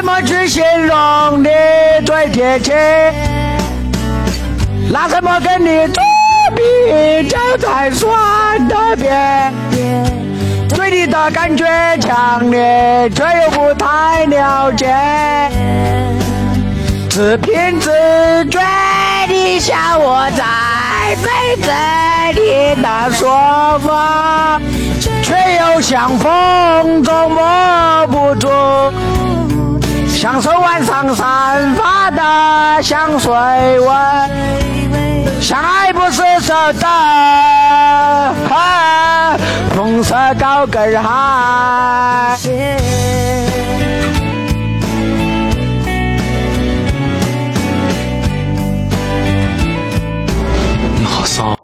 么去形容你最贴切？拿什么跟你作比？这才算特别。对你的感觉强烈，却又不太了解。自凭自觉地像我在背着你的说法，却又像风中摸不住，享受晚上散发的香水味。相爱不是舍得，红色高跟鞋。